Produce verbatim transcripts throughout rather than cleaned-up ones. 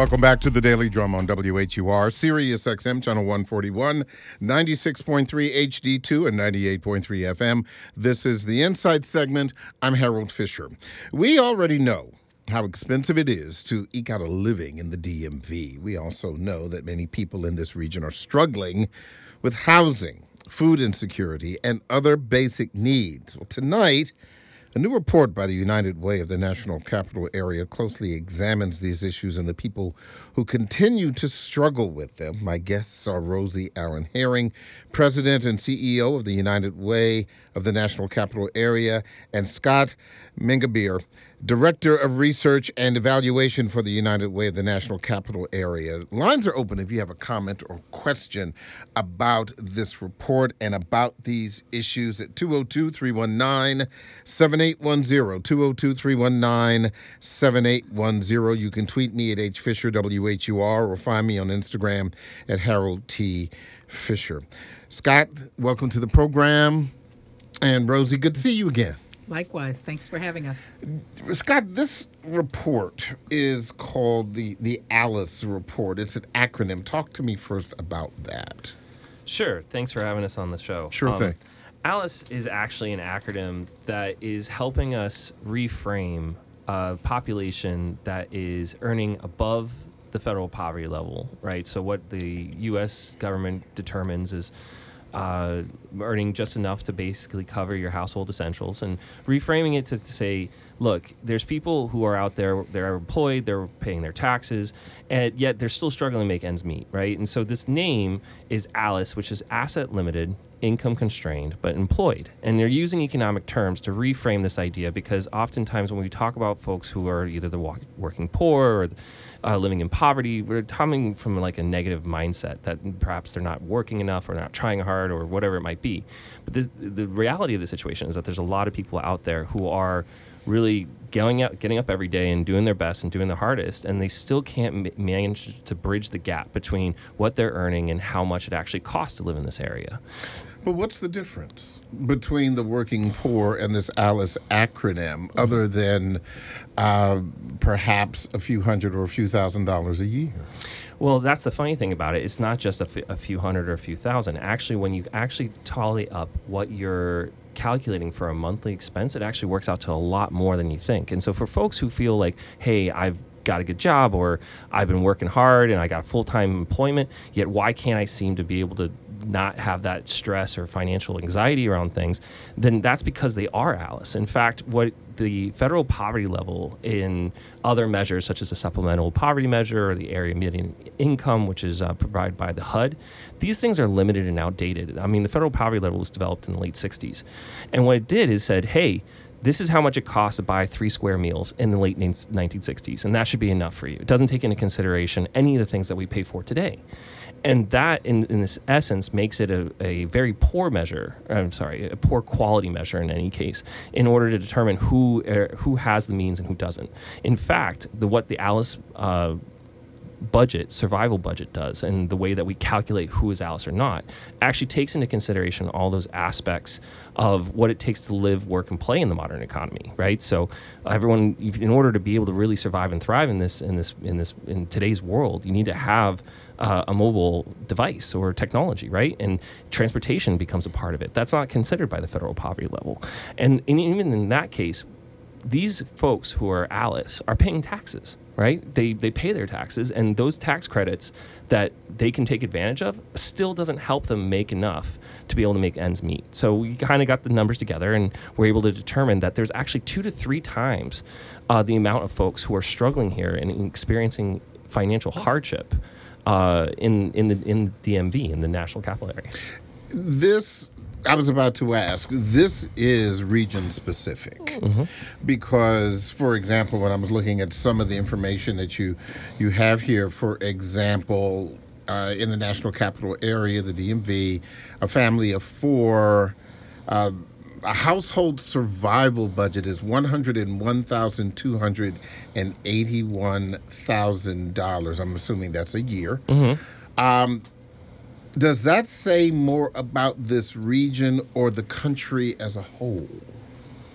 Welcome back to the Daily Drum on W H U R, Sirius X M, Channel one forty-one, ninety-six point three H D two, and ninety-eight point three F M. This is the Insight segment. I'm Harold Fisher. We already know how expensive it is to eke out a living in the D M V. We also know that many people in this region are struggling with housing, food insecurity, and other basic needs. Well, tonight, a new report by the United Way of the National Capital Area closely examines these issues and the people who continue to struggle with them. My guests are Rosie Allen Herring, President and C E O of the United Way of the National Capital Area, and Scott Mengabir, Director of Research and Evaluation for the United Way of the National Capital Area. Lines are open if you have a comment or question about this report and about these issues at two oh two, three one nine, seven eight one zero, two oh two, three one nine, seven eight one zero. You can tweet me at H Fisher W H U R or find me on Instagram at Harold T. Fisher. Scott, welcome to the program. And Rosie, good to see you again. Likewise. Thanks for having us. Scott, this report is called the, the ALICE report. It's an acronym. Talk to me first about that. Sure. Thanks for having us on the show. Sure um, thing. ALICE is actually an acronym that is helping us reframe a population that is earning above the federal poverty level, right? So what the U S government determines is Uh, earning just enough to basically cover your household essentials, and reframing it to, to say, look, there's people who are out there, they're employed, they're paying their taxes, and yet they're still struggling to make ends meet, right? And so this name is ALICE, which is asset limited, income constrained, but employed. And they're using economic terms to reframe this idea, because oftentimes when we talk about folks who are either the walk, working poor or uh, living in poverty, we're coming from like a negative mindset that perhaps they're not working enough or not trying hard or whatever it might be. But the, the reality of the situation is that there's a lot of people out there who are really going out, getting up every day and doing their best and doing their hardest, and they still can't ma- manage to bridge the gap between what they're earning and how much it actually costs to live in this area. But what's the difference between the working poor and this ALICE acronym, mm-hmm. other than uh, perhaps a few hundred or a few thousand dollars a year? Well, that's the funny thing about it. It's not just a, f- a few hundred or a few thousand. Actually, when you actually tally up what you're calculating for a monthly expense, it actually works out to a lot more than you think. And so for folks who feel like, hey, I've got a good job, or I've been working hard and I got full-time employment, yet why can't I seem to be able to not have that stress or financial anxiety around things, then that's because they are ALICE. In fact, what the federal poverty level in other measures, such as the supplemental poverty measure or the area median income, which is uh, provided by the H U D, these things are limited and outdated. I mean, the federal poverty level was developed in the late sixties. And what it did is said, hey, this is how much it costs to buy three square meals in the late nineteen sixties, and that should be enough for you. It doesn't take into consideration any of the things that we pay for today. And that, in, in this essence, makes it a, a very poor measure, I'm sorry, a poor quality measure in any case, in order to determine who uh, who has the means and who doesn't. In fact, the what the ALICE uh, budget, survival budget does, and the way that we calculate who is ALICE or not, actually takes into consideration all those aspects of what it takes to live, work, and play in the modern economy, right? So everyone, in order to be able to really survive and thrive in this, in this, in this, in today's world, you need to have uh, a mobile device or technology, right? And transportation becomes a part of it. That's not considered by the federal poverty level. And in, even in that case, these folks who are ALICE are paying taxes, right? They they pay their taxes, and those tax credits that they can take advantage of still doesn't help them make enough to be able to make ends meet. So we kind of got the numbers together, and we're able to determine that there's actually two to three times uh, the amount of folks who are struggling here and experiencing financial hardship uh, in in the in D M V, in the National Capital Area. This. I was about to ask, this is region specific, mm-hmm. because, for example, when I was looking at some of the information that you, you have here, for example, uh, in the National Capital Area, the D M V, a family of four, uh, a household survival budget is one hundred one thousand two hundred eighty-one thousand dollars. I'm assuming that's a year. Mm-hmm. Um, Does that say more about this region or the country as a whole?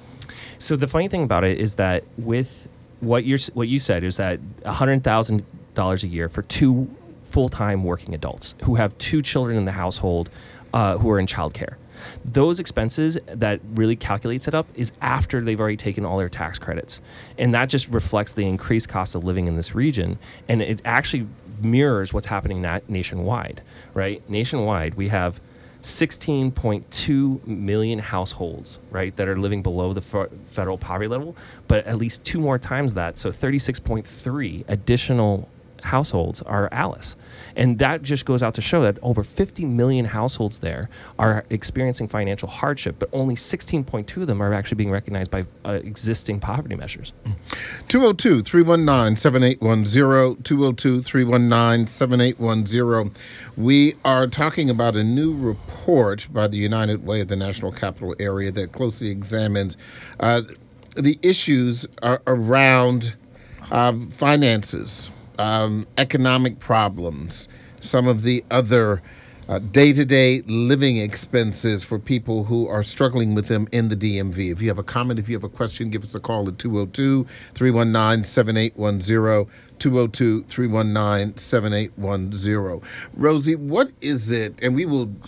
So the funny thing about it is that with what you're what you said is that one hundred thousand dollars a year for two full-time working adults who have two children in the household uh, who are in childcare. Those expenses that really calculates it up is after they've already taken all their tax credits. And that just reflects the increased cost of living in this region. And it actually mirrors what's happening na- nationwide, right? Nationwide, we have sixteen point two million households, right, that are living below the f- federal poverty level, but at least two more times that, so thirty-six point three additional households are ALICE. And that just goes out to show that over fifty million households there are experiencing financial hardship, but only sixteen point two of them are actually being recognized by uh, existing poverty measures. two oh two, three one nine, seven eight one zero, two oh two, three one nine, seven eight one zero. We are talking about a new report by the United Way of the National Capital Area that closely examines uh, the issues uh, around uh, finances, Um, economic problems, some of the other uh, day-to-day living expenses for people who are struggling with them in the D M V. If you have a comment, if you have a question, give us a call at two oh two, three one nine, seven eight one zero, two oh two, three one nine, seven eight one zero. Rosie, what is it, and we will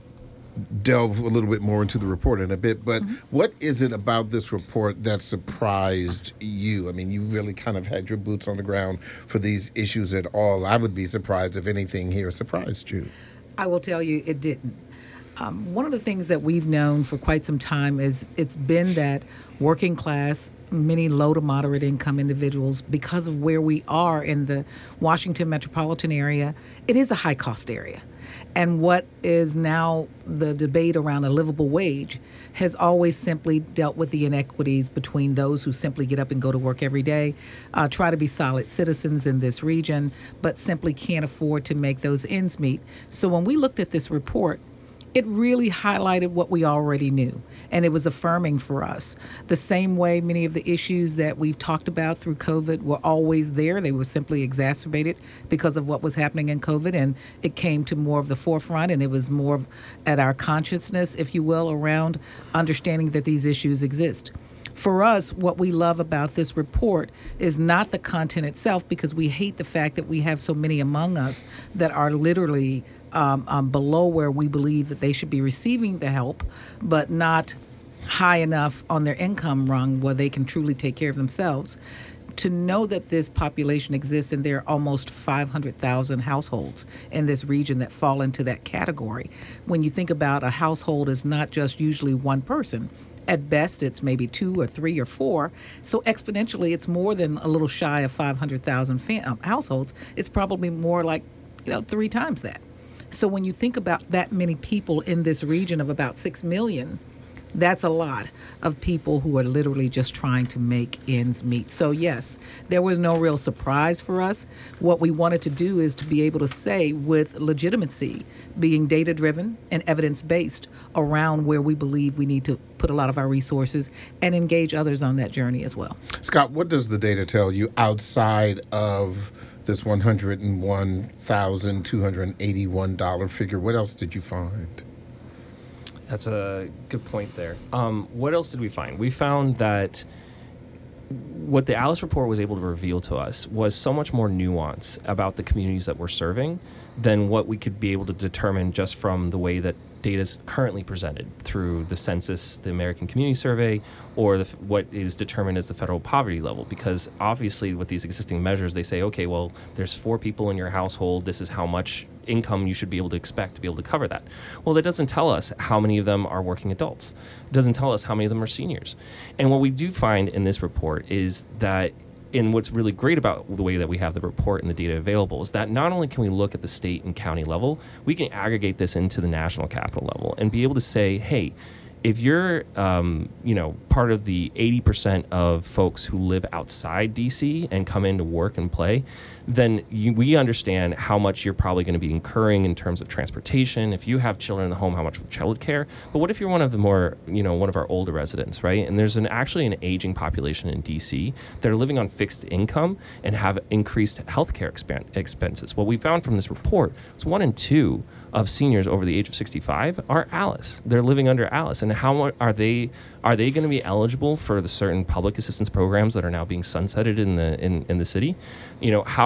delve a little bit more into the report in a bit, but mm-hmm. what is it about this report that surprised you? I mean, you really kind of had your boots on the ground for these issues at all. I would be surprised if anything here surprised you. I will tell you it didn't. Um, one of the things that we've known for quite some time is it's been that working class, many low to moderate income individuals, because of where we are in the Washington metropolitan area, it is a high cost area. And what is now the debate around a livable wage has always simply dealt with the inequities between those who simply get up and go to work every day, uh, try to be solid citizens in this region, but simply can't afford to make those ends meet. So when we looked at this report, it really highlighted what we already knew, and it was affirming for us. The same way many of the issues that we've talked about through COVID were always there. They were simply exacerbated because of what was happening in COVID, and it came to more of the forefront, and it was more at our consciousness, if you will, around understanding that these issues exist. For us, what we love about this report is not the content itself, because we hate the fact that we have so many among us that are literally Um, um, below where we believe that they should be receiving the help, but not high enough on their income rung where they can truly take care of themselves. To know that this population exists, and there are almost five hundred thousand households in this region that fall into that category. When you think about a household is not just usually one person. At best, it's maybe two or three or four. So exponentially, it's more than a little shy of five hundred thousand fam- um, households. It's probably more like, you know, three times that. So when you think about that many people in this region of about six million, that's a lot of people who are literally just trying to make ends meet. So yes, there was no real surprise for us. What we wanted to do is to be able to say with legitimacy, being data-driven and evidence-based around where we believe we need to put a lot of our resources and engage others on that journey as well. Scott, what does the data tell you outside of this one hundred one thousand two hundred eighty-one dollars figure? What else did you find? That's a good point there. Um, what else did we find? We found that what the ALICE report was able to reveal to us was so much more nuance about the communities that we're serving than what we could be able to determine just from the way that data is currently presented through the census, the American Community Survey, or the, what is determined as the federal poverty level. Because obviously with these existing measures, they say, okay, well, there's four people in your household. This is how much income you should be able to expect to be able to cover that. Well, that doesn't tell us how many of them are working adults. It doesn't tell us how many of them are seniors. And what we do find in this report is that and what's really great about the way that we have the report and the data available is that not only can we look at the state and county level, we can aggregate this into the national capital level and be able to say, hey, if you're, um, you know, part of the eighty percent of folks who live outside D C and come in to work and play, then you, we understand how much you're probably going to be incurring in terms of transportation. If you have children in the home, how much child care. But what if you're one of the more, you know, one of our older residents, right? And there's an actually an aging population in D C that are living on fixed income and have increased healthcare expen- expenses. What we found from this report is one in two of seniors over the age of sixty-five are ALICE. They're living under ALICE. And how are they are they going to be eligible for the certain public assistance programs that are now being sunsetted in the in, in the city? You know, how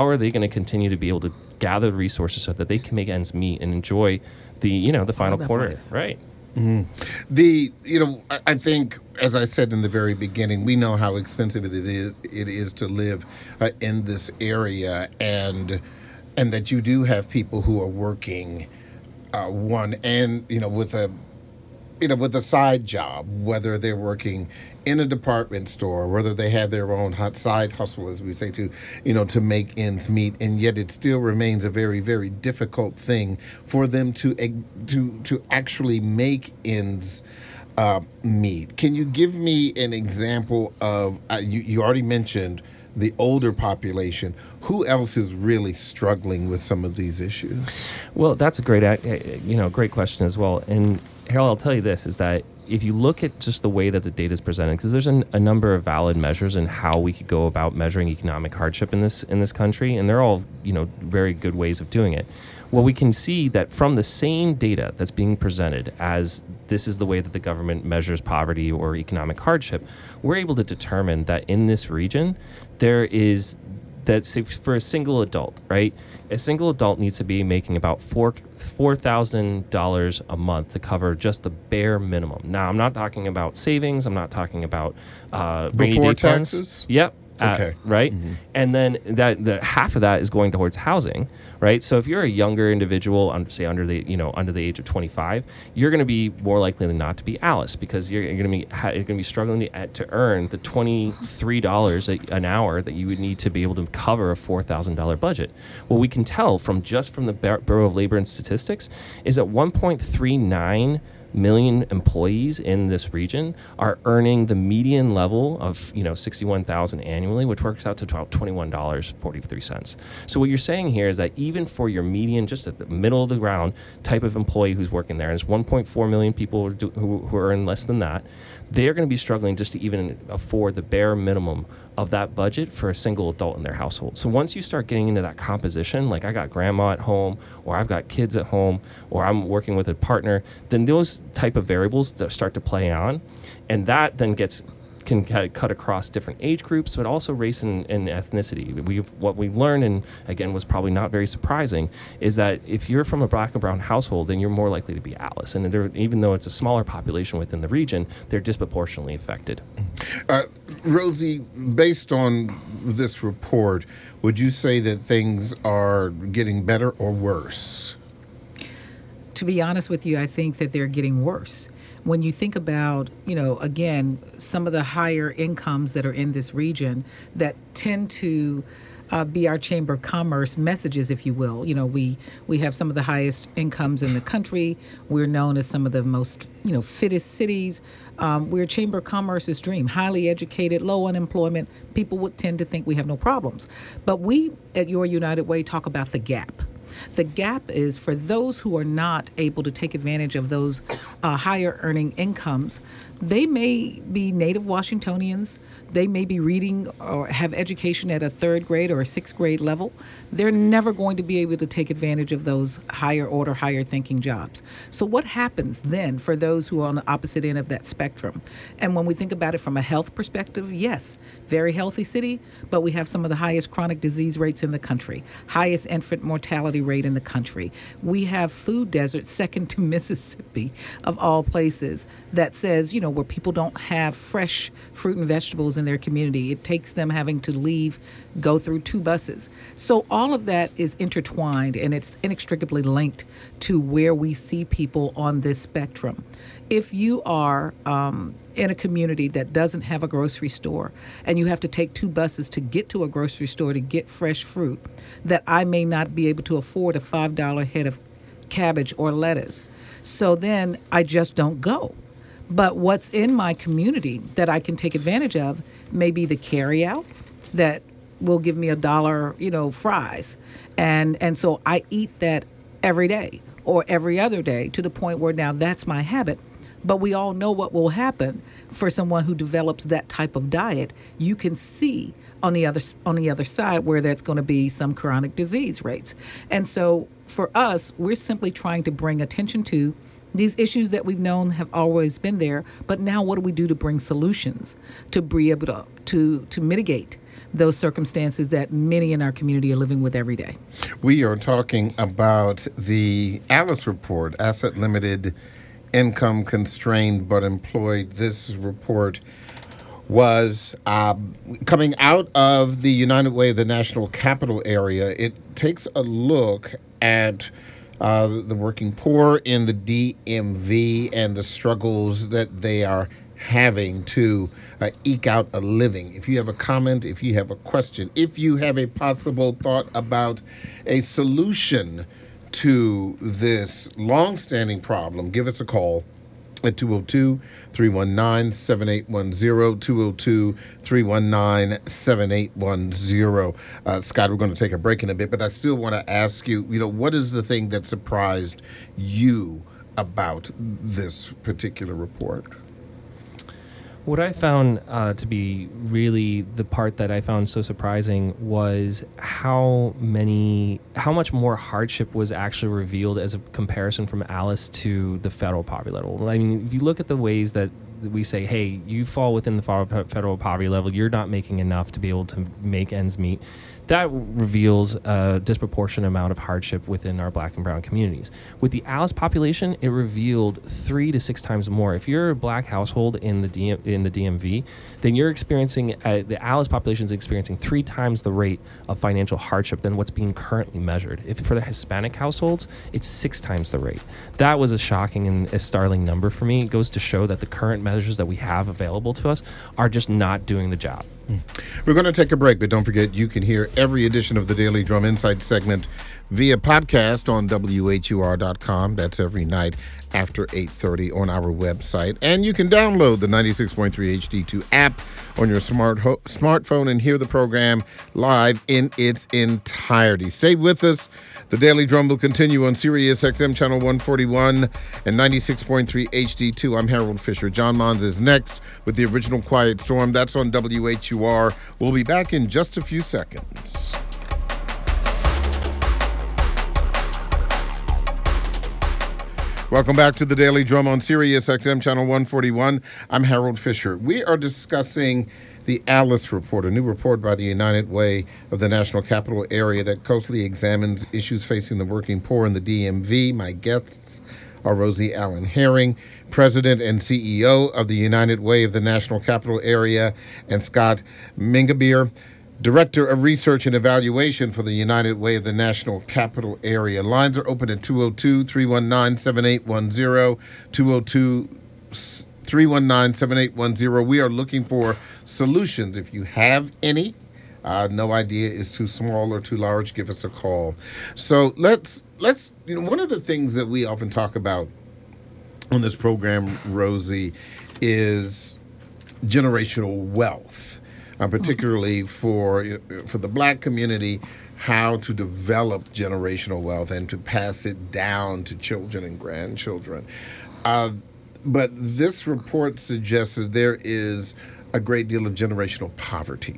how are they going to continue to be able to gather the resources so that they can make ends meet and enjoy the, you know, the final quarter, life. right? Mm-hmm. The you know I, I think, as I said in the very beginning, we know how expensive it is it is to live uh, in this area, and and that you do have people who are working uh, one and you know with a you know with a side job, whether they're working in a department store, whether they have their own hot side hustle, as we say, to you know to make ends meet, and yet it still remains a very, very difficult thing for them to to to actually make ends uh, meet. Can you give me an example of? Uh, you you already mentioned the older population. Who else is really struggling with some of these issues? Well, that's a great, you know, great question as well. And Harold, I'll tell you this, is that if you look at just the way that the data is presented, because there's an, a number of valid measures in how we could go about measuring economic hardship in this in this country, and they're all, you know, very good ways of doing it. Well, we can see that from the same data that's being presented as this is the way that the government measures poverty or economic hardship, we're able to determine that in this region, there is that say for a single adult, right? A single adult needs to be making about four four thousand dollars a month to cover just the bare minimum. Now, I'm not talking about savings. I'm not talking about uh, rainy Before day funds. taxes? Yep. Uh, Okay. Right. Mm-hmm. And then that the half of that is going towards housing, right? So if you're a younger individual, um, say under the you know under the age of twenty-five, you're going to be more likely than not to be Alice, because you're, you're going to be ha- you're going to be struggling to, to earn the twenty-three dollars an hour that you would need to be able to cover a four thousand dollars budget. What we can tell from just from the Bureau of Labor and Statistics is that one point three nine million employees in this region are earning the median level of you know sixty-one thousand annually, which works out to about twenty-one dollars and forty-three cents. So what you're saying here is that even for your median, just at the middle of the ground type of employee who's working there, and there's one point four million people who, do, who, who earn less than that, they're going to be struggling just to even afford the bare minimum of that budget for a single adult in their household. So once you start getting into that composition, like I got grandma at home, or I've got kids at home, or I'm working with a partner, then those type of variables start to play on, and that then gets can kind of cut across different age groups, but also race and, and ethnicity. We what we learned, and again was probably not very surprising, is that if you're from a black and brown household, then you're more likely to be Alice. And they're, even though it's a smaller population within the region, they're disproportionately affected. Uh, Rosie, based on this report, would you say that things are getting better or worse? To be honest with you, I think that they're getting worse. When you think about, you know, again, some of the higher incomes that are in this region that tend to uh, be our Chamber of Commerce messages, if you will. You know, we, we have some of the highest incomes in the country. We're known as some of the most, you know, fittest cities. Um, we're Chamber of Commerce's dream, highly educated, low unemployment. People would tend to think we have no problems. But we at Your United Way talk about the gap. The gap is for those who are not able to take advantage of those uh, higher earning incomes. They may be native Washingtonians. They may be reading or have education at a third grade or a sixth grade level. They're never going to be able to take advantage of those higher order, higher thinking jobs. So what happens then for those who are on the opposite end of that spectrum? And when we think about it from a health perspective, yes, very healthy city, but we have some of the highest chronic disease rates in the country, highest infant mortality rate in the country. We have food deserts second to Mississippi, of all places, that says, you know, where people don't have fresh fruit and vegetables in their community. It takes them having to leave, go through two buses. So all of that is intertwined, and it's inextricably linked to where we see people on this spectrum. If you are um, in a community that doesn't have a grocery store, and you have to take two buses to get to a grocery store to get fresh fruit, that I may not be able to afford a five dollar head of cabbage or lettuce. So then I just don't go. But what's in my community that I can take advantage of may be the carryout that will give me a dollar, you know, fries. And and so I eat that every day or every other day, to the point where now that's my habit. But we all know what will happen for someone who develops that type of diet. You can see on the other on the other side where that's going to be some chronic disease rates. And so for us, we're simply trying to bring attention to these issues that we've known have always been there, but now what do we do to bring solutions to be able to to, to mitigate those circumstances that many in our community are living with every day. We are talking about the Alice Report, Asset Limited, Income Constrained but Employed. This report was uh, coming out of the United Way of the National Capital Area. It takes a look at uh, the working poor in the D M V and the struggles that they are having to uh, eke out a living. If you have a comment, if you have a question, if you have a possible thought about a solution to this long-standing problem, give us a call at two oh two, three one nine, seven eight one zero, two oh two, three one nine, seven eight one zero. Uh, Scott, we're going to take a break in a bit, but I still want to ask you, you know, what is the thing that surprised you about this particular report? What I found uh, to be really the part that I found so surprising was how many, how much more hardship was actually revealed as a comparison from Alice to the federal poverty level. I mean, if you look at the ways that we say, hey, you fall within the federal poverty level, you're not making enough to be able to make ends meet. That reveals a disproportionate amount of hardship within our black and brown communities. With the Alice population, it revealed three to six times more. If you're a black household in the D M, in the D M V, then you're experiencing, uh, the Alice population is experiencing three times the rate of financial hardship than what's being currently measured. If for the Hispanic households, it's six times the rate. That was a shocking and a startling number for me. It goes to show that the current measures that we have available to us are just not doing the job. We're going to take a break, but don't forget you can hear every edition of the Daily Drum Insight segment via podcast on W H U R dot com. That's every night after eight thirty on our website. And you can download the ninety-six point three H D two app on your smart ho- smartphone and hear the program live in its entirety. Stay with us. The Daily Drum will continue on Sirius X M Channel one forty-one and ninety-six point three H D two. I'm Harold Fisher. John Mons is next with the original Quiet Storm. That's on W H U R. We'll be back in just a few seconds. Welcome back to the Daily Drum on Sirius X M Channel one forty-one. I'm Harold Fisher. We are discussing the Alice Report, a new report by the United Way of the National Capital Area that closely examines issues facing the working poor in the D M V. My guests are Rosie Allen Herring, President and C E O of the United Way of the National Capital Area, and Scott Mingabeer, Director of Research and Evaluation for the United Way of the National Capital Area. Lines are open at two oh two, three one nine, seven eight one zero, two oh two, three one nine, seven eight one zero. We are looking for solutions. If you have any, uh, no idea is too small or too large, give us a call. So let's, let's, you know, one of the things that we often talk about on this program, Rosie, is generational wealth. Uh, particularly for for the black community, how to develop generational wealth and to pass it down to children and grandchildren. Uh, but this report suggests that there is a great deal of generational poverty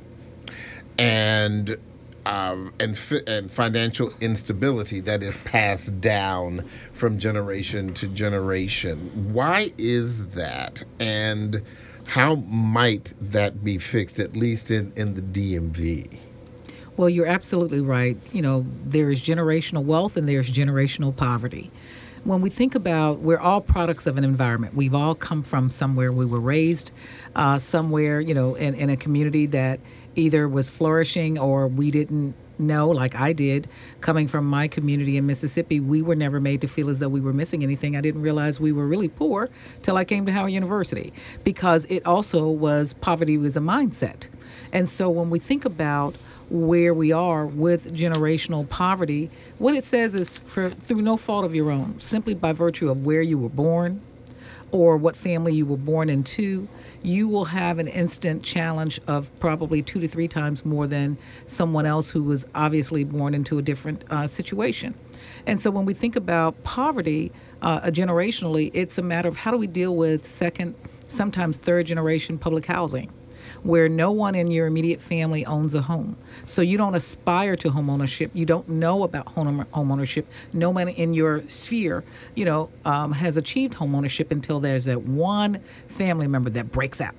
and um, and fi- and financial instability that is passed down from generation to generation. Why is that? And how might that be fixed, at least in, in the D M V? Well, you're absolutely right. You know, there is generational wealth and there's generational poverty. When we think about, we're all products of an environment. We've all come from somewhere. We were raised uh, somewhere, you know, in, in a community that either was flourishing or we didn't know, like I did, coming from my community in Mississippi. We were never made to feel as though we were missing anything. I didn't realize we were really poor till I came to Howard University, because it also was, poverty was a mindset. And so when we think about where we are with generational poverty, what it says is for through no fault of your own, simply by virtue of where you were born or what family you were born into, you will have an instant challenge of probably two to three times more than someone else who was obviously born into a different uh, situation. And so when we think about poverty uh, generationally, it's a matter of how do we deal with second, sometimes third generation public housing, where no one in your immediate family owns a home. So you don't aspire to home ownership. You don't know about home, home ownership. No one in your sphere, you know, um, has achieved home ownership until there's that one family member that breaks out.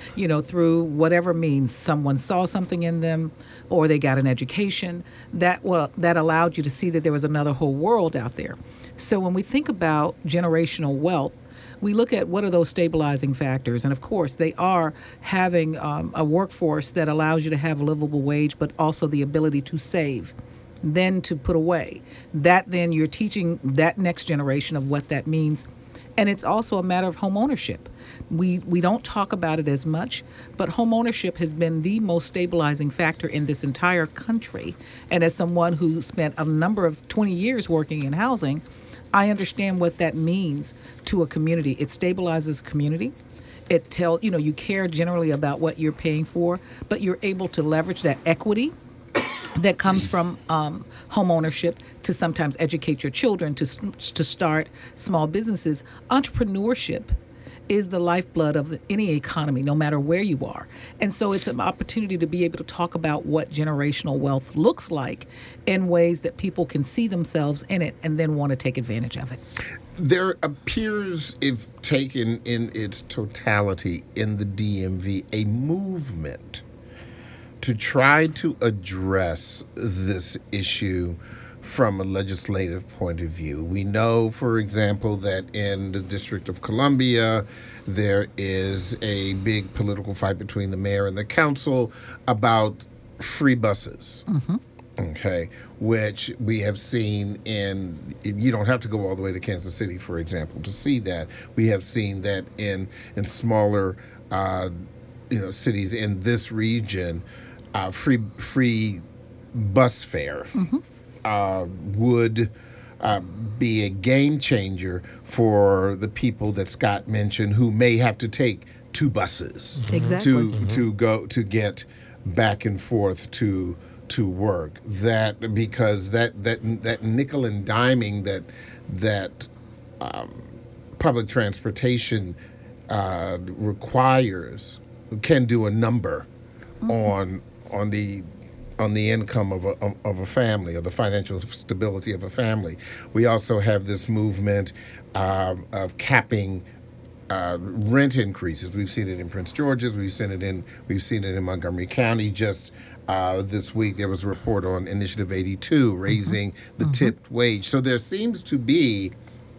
you know, through whatever means. Someone saw something in them, or they got an education that well that allowed you to see that there was another whole world out there. So when we think about generational wealth, we look at what are those stabilizing factors. And of course, they are having um, a workforce that allows you to have a livable wage, but also the ability to save, then to put away. That then you're teaching that next generation of what that means. And it's also a matter of home ownership. We we don't talk about it as much, but home ownership has been the most stabilizing factor in this entire country. And as someone who spent a number of twenty years working in housing, I understand what that means to a community. It stabilizes a community. It tell you know you care generally about what you're paying for, but you're able to leverage that equity that comes from um, home ownership to sometimes educate your children, to to start small businesses. Entrepreneurship is the lifeblood of the, any economy, no matter where you are. And so it's an opportunity to be able to talk about what generational wealth looks like in ways that people can see themselves in it and then want to take advantage of it. There appears, if taken in its totality in the D M V, a movement to try to address this issue from a legislative point of view. We know, for example, that in the District of Columbia, there is a big political fight between the mayor and the council about free buses. Mm-hmm. Okay, which we have seen in, you don't have to go all the way to Kansas City, for example, to see that. We have seen that in, in smaller uh, you know, cities in this region, uh, free, free bus fare. Mm-hmm. Uh, would uh, be a game changer for the people that Scott mentioned who may have to take two buses mm-hmm. exactly. to mm-hmm. to go to get back and forth to to work. That because that that that nickel and diming that that um, public transportation uh, requires can do a number mm-hmm. on on the on the income of a of a family, or the financial stability of a family. We also have this movement uh, of capping uh, rent increases. We've seen it in Prince George's. We've seen it in we've seen it in Montgomery County. Just uh, this week, there was a report on Initiative eighty-two raising mm-hmm. the mm-hmm. tipped wage. So there seems to be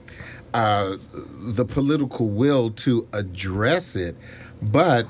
uh, the political will to address it, but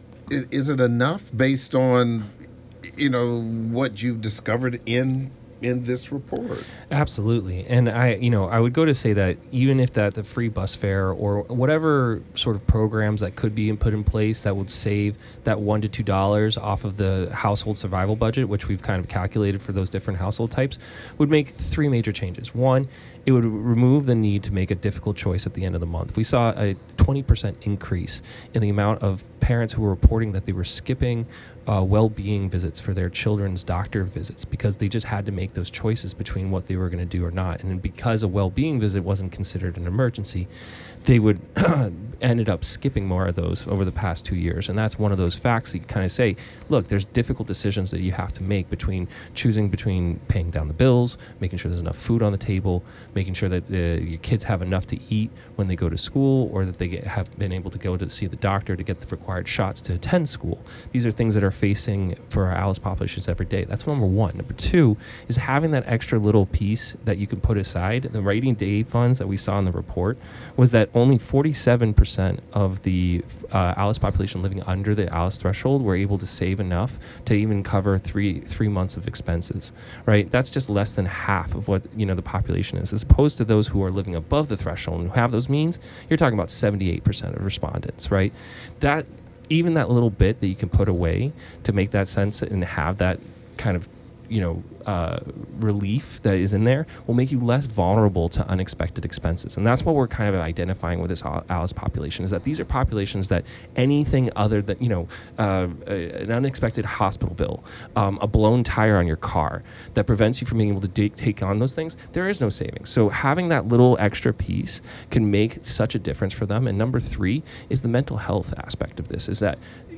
is it enough based on, you know, what you've discovered in in this report? Absolutely. And I, you know, I would go to say that even if that the free bus fare or whatever sort of programs that could be put in place that would save that one to two dollars off of the household survival budget, which we've kind of calculated for those different household types, would make three major changes. One, it would remove the need to make a difficult choice at the end of the month. We saw a twenty percent increase in the amount of parents who were reporting that they were skipping uh, well-being visits for their children's doctor visits because they just had to make those choices between what they were going to do or not. And because a well-being visit wasn't considered an emergency, they would ended up skipping more of those over the past two years. And that's one of those facts that you kind of say, look, there's difficult decisions that you have to make between choosing between paying down the bills, making sure there's enough food on the table, making sure that uh, your kids have enough to eat when they go to school, or that they get, have been able to go to see the doctor to get the required shots to attend school. These are things that are facing for our Alice populations every day. That's number one. Number two is having that extra little piece that you can put aside. The rainy day funds that we saw in the report was that only forty-seven percent of the uh, Alice population living under the Alice threshold were able to save enough to even cover three three months of expenses, right? That's just less than half of what, you know, the population is, as opposed to those who are living above the threshold and who have those means. You're talking about seventy-eight percent of respondents, right? That even that little bit that you can put away to make that sense and have that kind of, you know, uh, relief that is in there will make you less vulnerable to unexpected expenses. And that's what we're kind of identifying with this Alice population, is that these are populations that anything other than, you know, uh, an unexpected hospital bill, um, a blown tire on your car that prevents you from being able to d- take on those things, there is no savings. So having that little extra piece can make such a difference for them. And number three is the mental health aspect of this, is that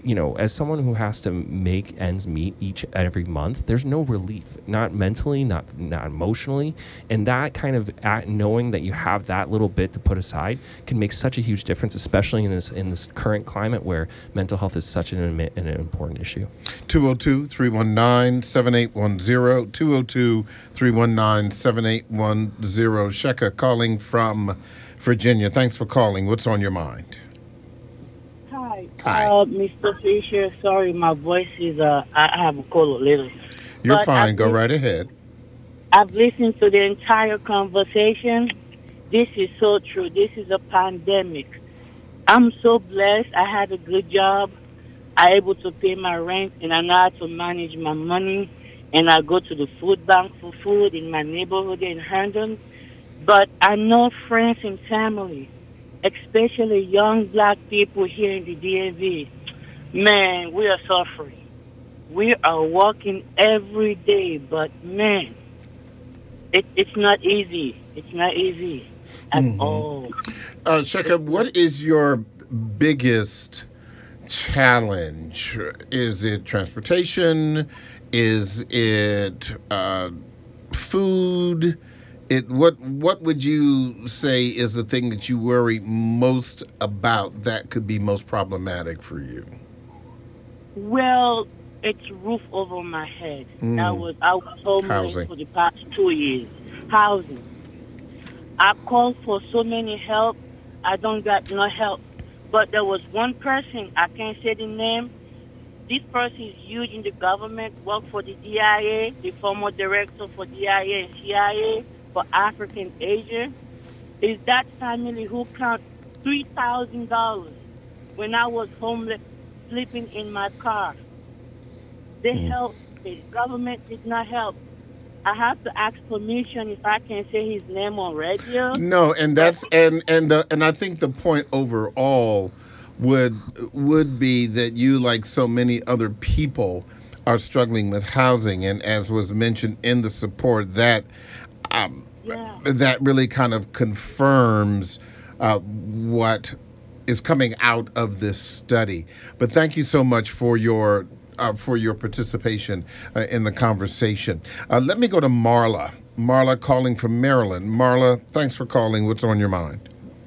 you know, as someone who has to make ends meet each and every month, there's no relief, not mentally, not not emotionally, and that kind of at knowing that you have that little bit to put aside can make such a huge difference, especially in this in this current climate where mental health is such an, an important issue. two oh two, three one nine, seven eight one zero, two oh two, three one nine, seven eight one zero. Sheka calling from Virginia. Thanks for calling. What's on your mind? Hi. Hi. Uh, Mister Fisher, sorry, my voice is, uh, I have a cold a little. You're But fine. I've Go lis- right ahead. I've listened to the entire conversation. This is so true. This is a pandemic. I'm so blessed. I had a good job. I able to pay my rent, and I know how to manage my money. And I go to the food bank for food in my neighborhood in Herndon. But I know friends and family, especially young black people here in the D M V. Man, we are suffering. We are working every day, but man, it, it's not easy. It's not easy at all. Uh, Sheka, what is your biggest challenge? Is it transportation? Is it uh, food? It what what would you say is the thing that you worry most about that could be most problematic for you? Well, it's roof over my head. Mm. I was I was homeless Housing. for the past two years. Housing. I called for so many help. I don't got no help. But there was one person, I can't say the name. This person is huge in the government, worked for the D I A, the former director for D I A and C I A for African Asia. Is that family who count three thousand dollars when I was homeless, sleeping in my car. They helped. The government did not help. I have to ask permission if I can say his name on radio. No, and that's and and the and I think the point overall would would be that you, like so many other people, are struggling with housing, and as was mentioned in the support, that um, Yeah. that really kind of confirms uh, what is coming out of this study. But thank you so much for your uh, for your participation uh, in the conversation. Uh, let me go to Marla. Marla calling from Maryland. Marla, thanks for calling. What's on your mind?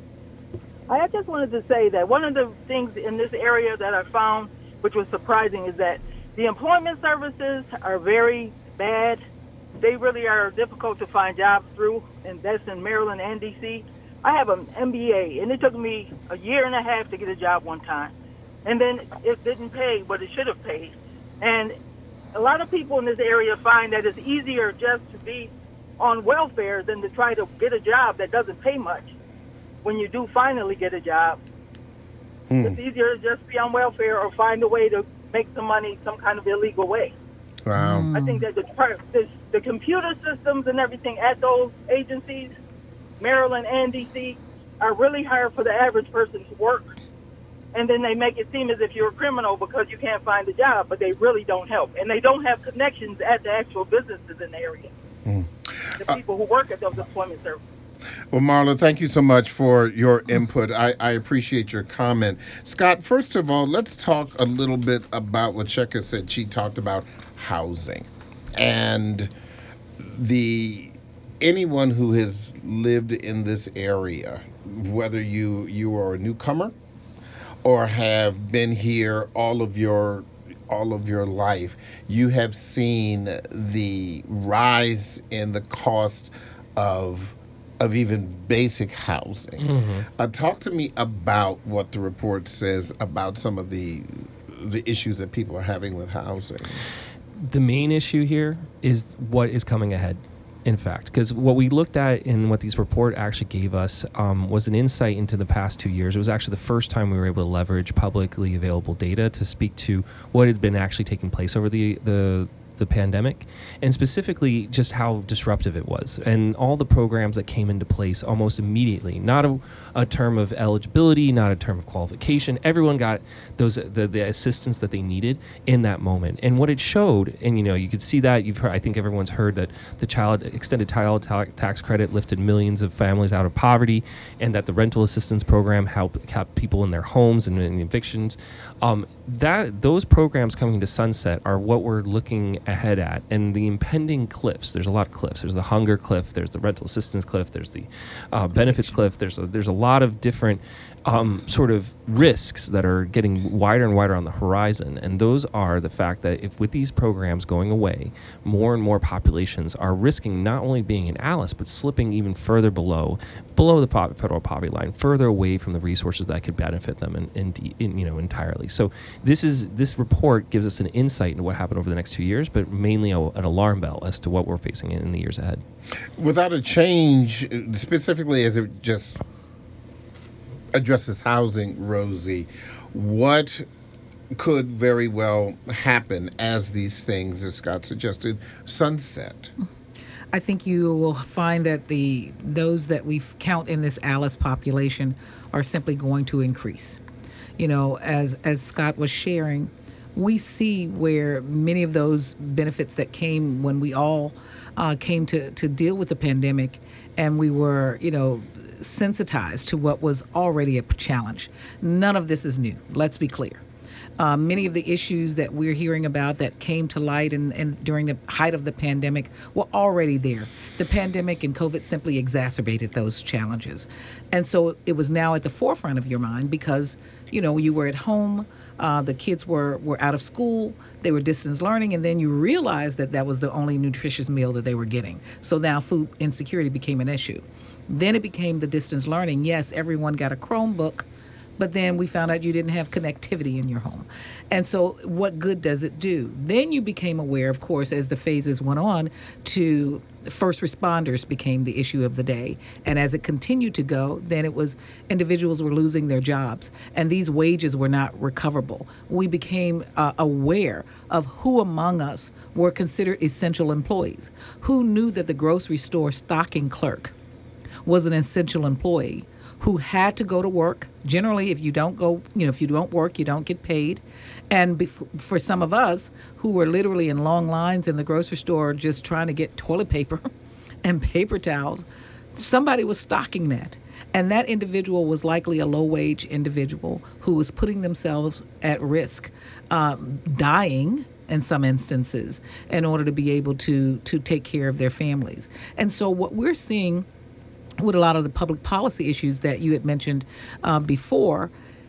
I just wanted to say that one of the things in this area that I found, which was surprising, is that the employment services are very bad. They really are difficult to find jobs through, and that's in Maryland and D C. I have an M B A, and it took me a year and a half to get a job one time. And then it didn't pay what it should have paid. And a lot of people in this area find that it's easier just to be on welfare than to try to get a job that doesn't pay much. When you do finally get a job, Hmm. it's easier to just be on welfare or find a way to make some money some kind of illegal way. Wow. I think that the, part- the the computer systems and everything at those agencies, Maryland and D C, are really hard for the average person to work. And then they make it seem as if you're a criminal because you can't find a job, but they really don't help. And they don't have connections at the actual businesses in the area. Mm. The people who work at those employment services. Well, Marla, thank you so much for your input. I, I appreciate your comment. Scott, first of all, let's talk a little bit about what Sheka said. She talked about housing. And the anyone who has lived in this area, whether you, you are a newcomer or have been here all of your all of your life, you have seen the rise in the cost of of even basic housing. Mm-hmm. Uh, talk to me about what the report says about some of the the issues that people are having with housing. The main issue here is what is coming ahead, in fact, because what we looked at in what these report actually gave us um, was an insight into the past two years. It was actually the first time we were able to leverage publicly available data to speak to what had been actually taking place over the the the pandemic, and specifically just how disruptive it was, and all the programs that came into place almost immediately. Not a, a term of eligibility, not a term of qualification. Everyone got those the, the assistance that they needed in that moment. And what it showed, and you know, you could see that. You've heard, I think everyone's heard that the child extended child ta- tax credit lifted millions of families out of poverty, and that the rental assistance program helped kept people in their homes and in evictions. Um, that those programs coming to sunset are what we're looking ahead at, and the impending cliffs. There's a lot of cliffs. There's the hunger cliff. There's the rental assistance cliff. There's the uh, benefits cliff. There's a, there's a lot of different um, sort of risks that are getting wider and wider on the horizon, and those are the fact that if with these programs going away, more and more populations are risking not only being in ALICE but slipping even further below below the po- federal poverty line, further away from the resources that could benefit them in, in, in you know entirely. So this is this report gives us an insight into what happened over the next two years, but mainly a, an alarm bell as to what we're facing in, in the years ahead. Without a change, specifically as it just addresses housing, Rosie, what could very well happen as these things, as Scott suggested, sunset? I think you will find that the those that we count in this ALICE population are simply going to increase. You know, as as Scott was sharing, we see where many of those benefits that came when we all uh, came to, to deal with the pandemic, and we were, you know, sensitized to what was already a challenge. None of this is new. Let's be clear. Uh, many of the issues that we're hearing about that came to light and, and during the height of the pandemic were already there. The pandemic and COVID simply exacerbated those challenges. And so it was now at the forefront of your mind because, you know, you were at home, uh, the kids were, were out of school, they were distance learning, and then you realized that that was the only nutritious meal that they were getting. So now food insecurity became an issue. Then it became the distance learning. Yes, everyone got a Chromebook, but then we found out you didn't have connectivity in your home. And so what good does it do? Then you became aware, of course, as the phases went on, to first responders became the issue of the day. And as it continued to go, then it was individuals were losing their jobs, and these wages were not recoverable. We became uh, aware of who among us were considered essential employees. Who knew that the grocery store stocking clerk was an essential employee who had to go to work. Generally, if you don't go, you know, if you don't work, you don't get paid. And bef- for some of us who were literally in long lines in the grocery store just trying to get toilet paper and paper towels, somebody was stocking that. And that individual was likely a low-wage individual who was putting themselves at risk, um, dying in some instances, in order to be able to to take care of their families. And so what we're seeing with a lot of the public policy issues that you had mentioned uh, before,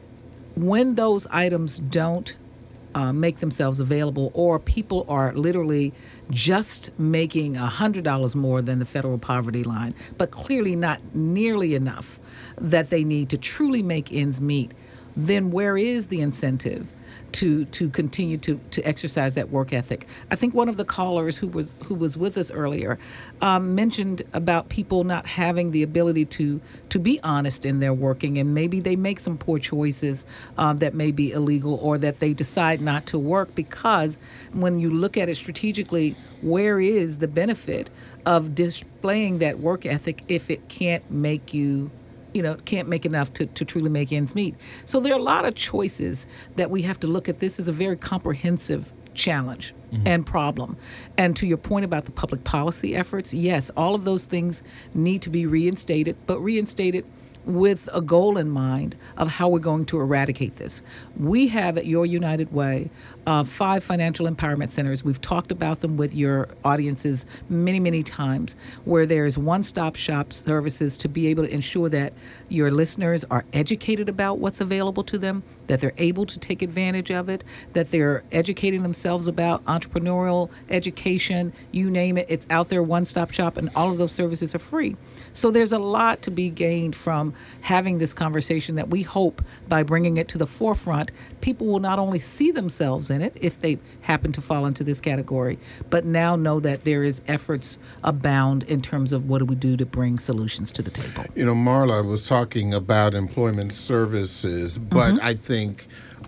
when those items don't uh, make themselves available, or people are literally just making one hundred dollars more than the federal poverty line, but clearly not nearly enough that they need to truly make ends meet, then where is the incentive to to continue to, to exercise that work ethic? I think one of the callers who was who was with us earlier um, mentioned about people not having the ability to to be honest in their working, and maybe they make some poor choices um, that may be illegal, or that they decide not to work because when you look at it strategically, where is the benefit of displaying that work ethic if it can't make you you know, can't make enough to, to truly make ends meet? So there are a lot of choices that we have to look at. This as a very comprehensive challenge mm-hmm. and problem. And to your point about the public policy efforts, yes, all of those things need to be reinstated, but reinstated with a goal in mind of how we're going to eradicate this. We have at Your United Way uh, five financial empowerment centers. We've talked about them with your audiences many, many times, where there's one-stop shop services to be able to ensure that your listeners are educated about what's available to them, that they're able to take advantage of it, that they're educating themselves about entrepreneurial education, you name it, it's out there, one-stop shop, and all of those services are free. So there's a lot to be gained from having this conversation that we hope by bringing it to the forefront, people will not only see themselves in it if they happen to fall into this category, but now know that there is efforts abound in terms of what do we do to bring solutions to the table. You know, Marla was talking about employment services, but mm-hmm. I think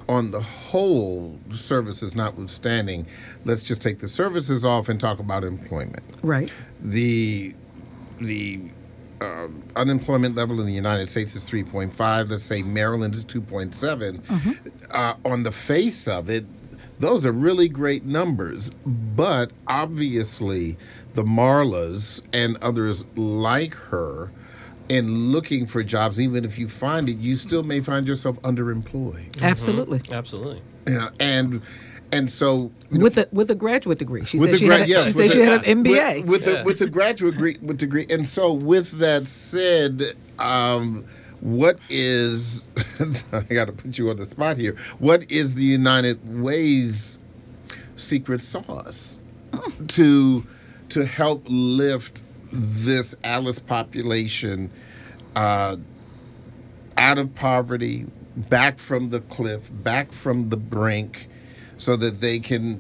on the whole, services notwithstanding, let's just take the services off and talk about employment. Right. The the uh, unemployment level in the United States is three point five. Let's say Maryland is two point seven. Mm-hmm. Uh, on the face of it, those are really great numbers. But obviously, the Marlas and others like her, in looking for jobs, even if you find it, you still may find yourself underemployed. Absolutely. Mm-hmm. Absolutely. You know, and and so with a with a graduate degree, she with said a she gra- had a, yes, she with said a- she had an M B A. with, with Yeah. a with a graduate degree, with degree. And so, with that said, um, what is I got to put you on the spot here? What is the United Way's secret sauce to to help lift this Alice population uh, out of poverty, back from the cliff, back from the brink, so that they can,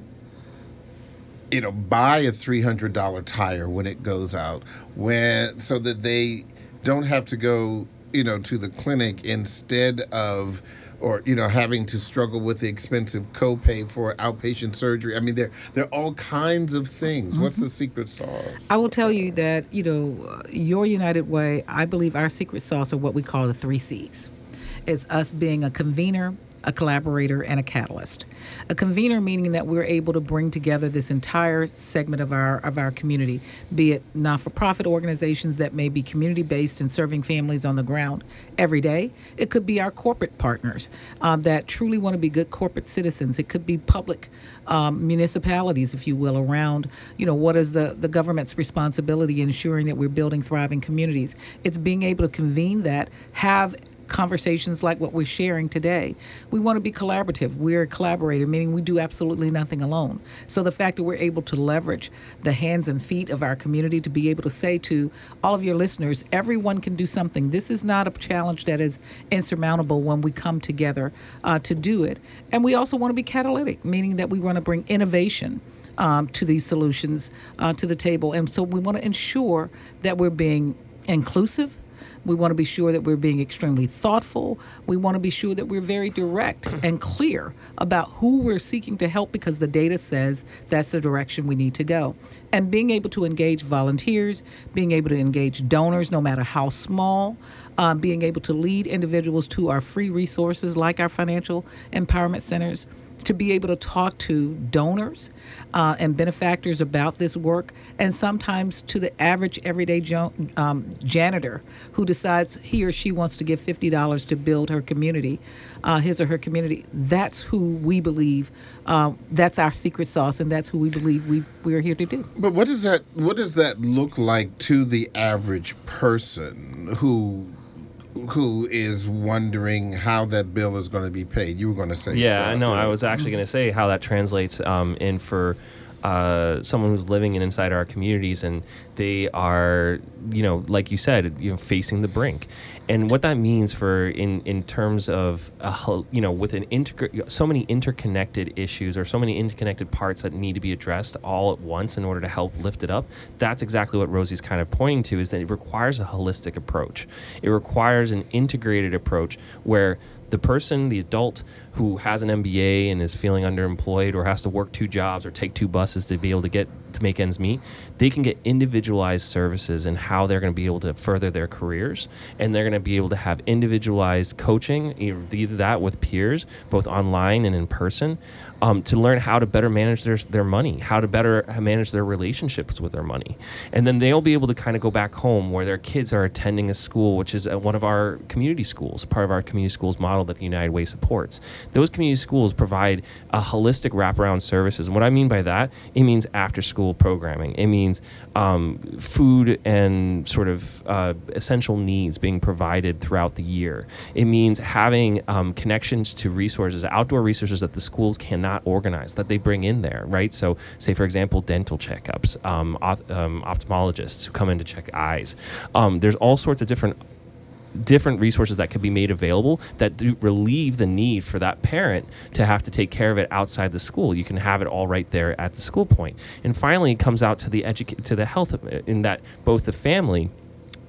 you know, buy a three hundred dollars tire when it goes out, when so that they don't have to go, you know, to the clinic instead of, or, you know, having to struggle with the expensive copay for outpatient surgery. I mean, there there are all kinds of things. Mm-hmm. What's the secret sauce? I will tell you that, you know, your United Way, I believe our secret sauce are what we call the three C's. It's us being a convener, a collaborator, and a catalyst. A convener meaning that we're able to bring together this entire segment of our of our community, be it not-for-profit organizations that may be community-based and serving families on the ground every day. It could be our corporate partners um, that truly want to be good corporate citizens. It could be public um, municipalities, if you will, around, you know, what is the, the government's responsibility in ensuring that we're building thriving communities. It's being able to convene that, have conversations like what we're sharing today. We want to be collaborative. We're a collaborator, meaning we do absolutely nothing alone. So the fact that we're able to leverage the hands and feet of our community to be able to say to all of your listeners, everyone can do something. This is not a challenge that is insurmountable when we come together uh, to do it. And we also want to be catalytic, meaning that we want to bring innovation um, to these solutions uh, to the table. And so we want to ensure that we're being inclusive. We want to be sure that we're being extremely thoughtful. We want to be sure that we're very direct and clear about who we're seeking to help, because the data says that's the direction we need to go. And being able to engage volunteers, being able to engage donors, no matter how small, uh, being able to lead individuals to our free resources like our financial empowerment centers, to be able to talk to donors uh, and benefactors about this work, and sometimes to the average everyday jo- um, janitor who decides he or she wants to give fifty dollars to build her community, uh, his or her community. That's who we believe, uh, that's our secret sauce, and that's who we believe we we're here to do. But what does that what does that look like to the average person who who is wondering how that bill is going to be paid? You were going to say, Yeah, Scott. I know. I was actually going to say how that translates um, in for uh, someone who's living in inside our communities, and they are, you know, like you said, you know, facing the brink. And what that means for in, in terms of, a, hol- you know, with an integra- so many interconnected issues or so many interconnected parts that need to be addressed all at once in order to help lift it up, that's exactly what Rosie's kind of pointing to, is that it requires a holistic approach. It requires an integrated approach where the person, the adult who has an M B A and is feeling underemployed or has to work two jobs or take two buses to be able to get to make ends meet, they can get individualized services in how they're going to be able to further their careers, and they're going to be able to have individualized coaching, either that with peers, both online and in person, um, to learn how to better manage their their money, how to better manage their relationships with their money. And then they'll be able to kind of go back home where their kids are attending a school, which is uh, one of our community schools, part of our community schools model that the United Way supports. Those community schools provide a holistic wraparound services. And what I mean by that, it means after school programming. It means um, food and sort of uh, essential needs being provided throughout the year. It means having um, connections to resources, outdoor resources that the schools cannot organize, that they bring in there, right? So say, for example, dental checkups, um, opt- um, ophthalmologists who come in to check eyes. Um, there's all sorts of different different resources that could be made available that do relieve the need for that parent to have to take care of it outside the school. You can have it all right there at the school point. And finally, it comes out to the educa- to the health of it, in that both the family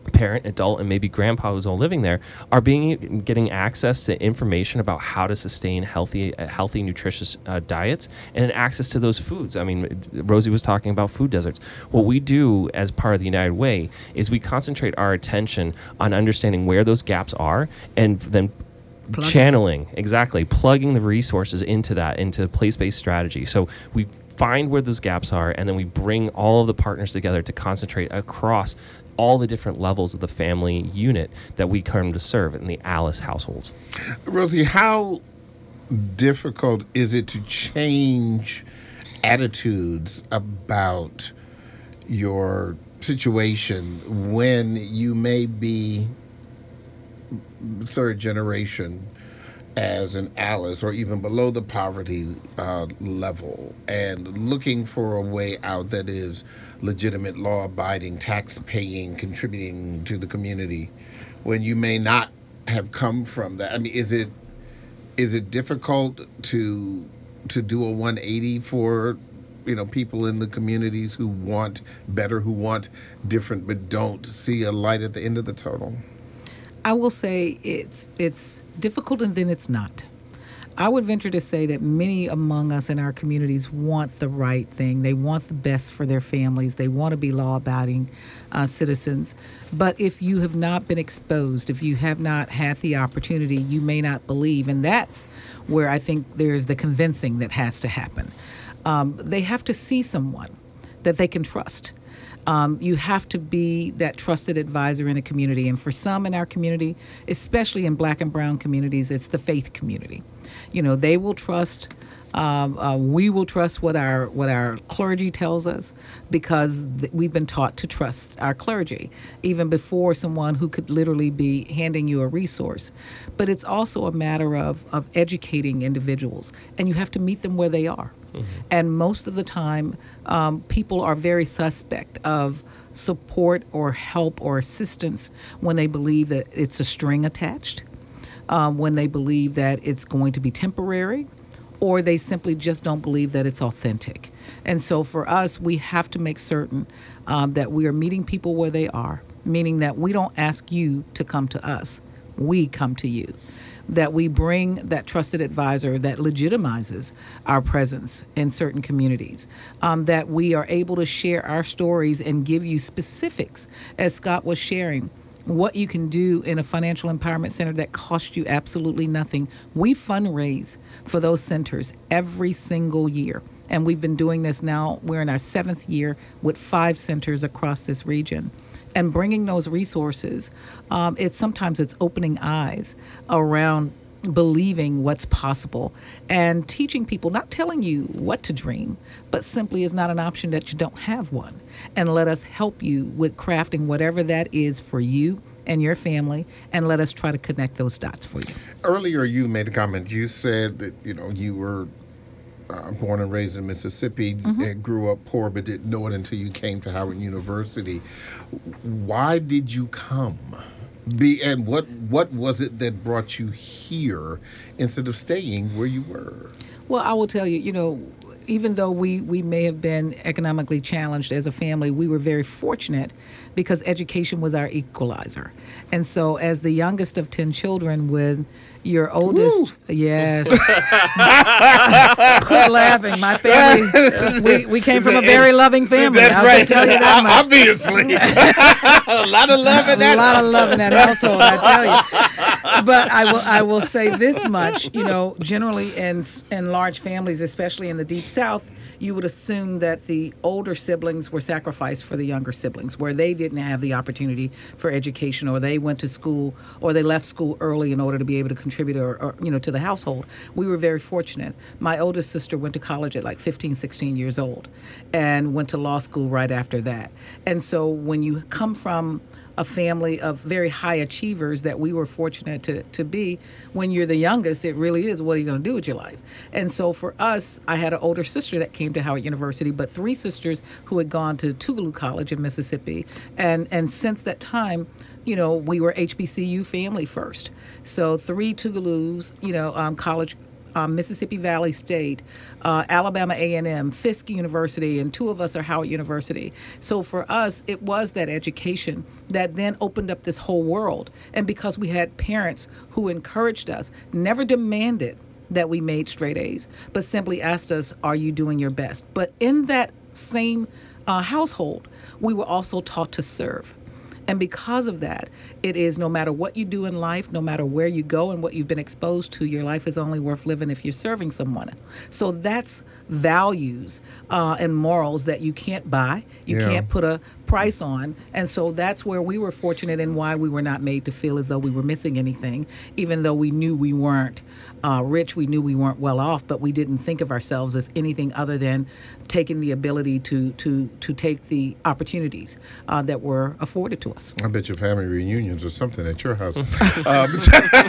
parent, adult, and maybe grandpa who's all living there are being getting access to information about how to sustain healthy, uh, healthy, nutritious uh, diets and access to those foods. I mean, Rosie was talking about food deserts. What we do as part of the United Way is we concentrate our attention on understanding where those gaps are and then Plugging. channeling, exactly, plugging the resources into that, into place-based strategy. So we find where those gaps are, and then we bring all of the partners together to concentrate across all the different levels of the family unit that we come to serve in the Alice households. Rosie, how difficult is it to change attitudes about your situation when you may be third generation as an Alice or even below the poverty uh, level and looking for a way out that is legitimate, law-abiding, tax-paying, contributing to the community when you may not have come from that? I mean, is it is it difficult to to do a one eighty for, you know, people in the communities who want better, who want different, but don't see a light at the end of the tunnel? I will say it's it's difficult and then it's not. I would venture to say that many among us in our communities want the right thing. They want the best for their families. They want to be law-abiding uh, citizens. But if you have not been exposed, if you have not had the opportunity, you may not believe. And that's where I think there's the convincing that has to happen. Um, they have to see someone that they can trust. Um, you have to be that trusted advisor in a community. And for some in our community, especially in black and brown communities, it's the faith community. You know, they will trust, um, uh, we will trust what our what our clergy tells us because th- we've been taught to trust our clergy, even before someone who could literally be handing you a resource. But it's also a matter of, of educating individuals, and you have to meet them where they are. Mm-hmm. And most of the time, um, people are very suspect of support or help or assistance when they believe that it's a string attached, um, when they believe that it's going to be temporary, or they simply just don't believe that it's authentic. And so for us, we have to make certain um, that we are meeting people where they are, meaning that we don't ask you to come to us, we come to you. That we bring that trusted advisor that legitimizes our presence in certain communities, um, that we are able to share our stories and give you specifics, as Scott was sharing, what you can do in a financial empowerment center that costs you absolutely nothing. We fundraise for those centers every single year. And we've been doing this now, we're in our seventh year with five centers across this region. And bringing those resources, um, it's sometimes it's opening eyes around believing what's possible and teaching people, not telling you what to dream, but simply is not an option that you don't have one. And let us help you with crafting whatever that is for you and your family, and let us try to connect those dots for you. Earlier, you made a comment. You said that, you know, you were Uh, born and raised in Mississippi, mm-hmm. and grew up poor, but didn't know it until you came to Howard University. Why did you come? Be and what what was it that brought you here instead of staying where you were? Well, I will tell you, you know, even though we, we may have been economically challenged as a family, we were very fortunate because education was our equalizer. And so as the youngest of ten children with your oldest, Woo. yes. Quit laughing. My family, we, we came from a very loving family. That's I'll right. just tell you that much. Obviously. a lot of love in that A lot of love in that household, I tell you. But I will I will say this much, you know, generally in in large families, especially in the Deep South, you would assume that the older siblings were sacrificed for the younger siblings, where they didn't have the opportunity for education, or they went to school, or they left school early in order to be able to contribute, or, or you know, to the household. We were very fortunate. My oldest sister went to college at like fifteen, sixteen years old, and went to law school right after that. And so when you come from a family of very high achievers that we were fortunate to, to be, when you're the youngest, it really is, what are you going to do with your life? And so for us, I had an older sister that came to Howard University, but three sisters who had gone to Tougaloo College in Mississippi. And, and since that time, you know, we were H B C U family first. So three Tougaloos, you know, um, college um, Mississippi Valley State, uh, Alabama A and M, Fisk University, and two of us are Howard University. So for us, it was that education that then opened up this whole world. And because we had parents who encouraged us, never demanded that we made straight A's, but simply asked us, are you doing your best? But in that same uh, household, we were also taught to serve. And because of that, it is no matter what you do in life, no matter where you go and what you've been exposed to, your life is only worth living if you're serving someone. So that's values uh, and morals that you can't buy. You Yeah. can't put a price on. And so that's where we were fortunate and why we were not made to feel as though we were missing anything, even though we knew we weren't uh, rich, we knew we weren't well off, but we didn't think of ourselves as anything other than taking the ability to to to take the opportunities uh, that were afforded to us. I bet your family reunions or something at your house. um,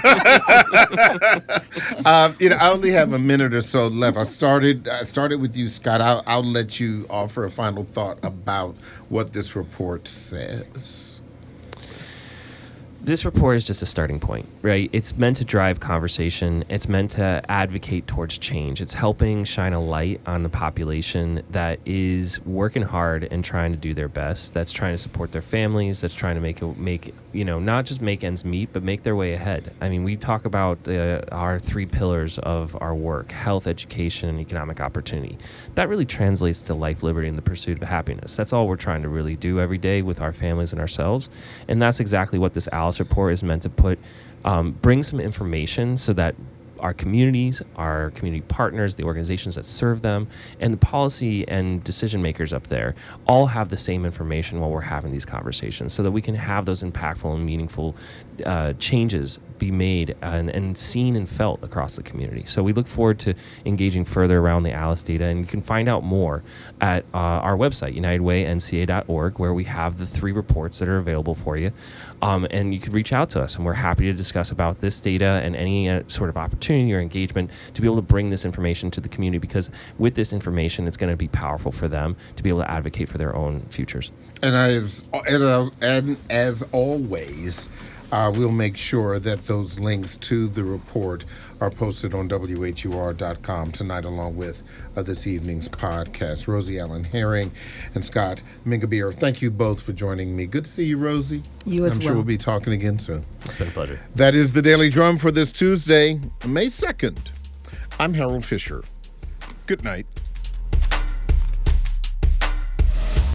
uh, you know, I only have a minute or so left. I started. I started with you, Scott. I'll, I'll let you offer a final thought about what this report says. This report is just a starting point, right? It's meant to drive conversation. It's meant to advocate towards change. It's helping shine a light on the population that is working hard and trying to do their best. That's trying to support their families. That's trying to make it, make you know, not just make ends meet, but make their way ahead. I mean, we talk about uh, our three pillars of our work: health, education, and economic opportunity. That really translates to life, liberty, and the pursuit of happiness. That's all we're trying to really do every day with our families and ourselves. And that's exactly what this Alice report is meant to put, um, bring some information so that our communities, our community partners, the organizations that serve them, and the policy and decision makers up there all have the same information while we're having these conversations, so that we can have those impactful and meaningful uh, changes be made and, and seen and felt across the community. So we look forward to engaging further around the Alice data, and you can find out more at uh, our website, united way N C A dot org, where we have the three reports that are available for you. Um, and you can reach out to us, and we're happy to discuss about this data and any uh, sort of opportunity or engagement to be able to bring this information to the community, because with this information, it's going to be powerful for them to be able to advocate for their own futures. And, I, and, and as always, uh, we'll make sure that those links to the report are posted on W H U R dot com tonight, along with uh, this evening's podcast. Rosie Allen Herring and Scott Mingabeer, thank you both for joining me. Good to see you, Rosie. You as I'm well. sure we'll be talking again soon. It's been a pleasure. That is the Daily Drum for this Tuesday, May second. I'm Harold Fisher. Good night.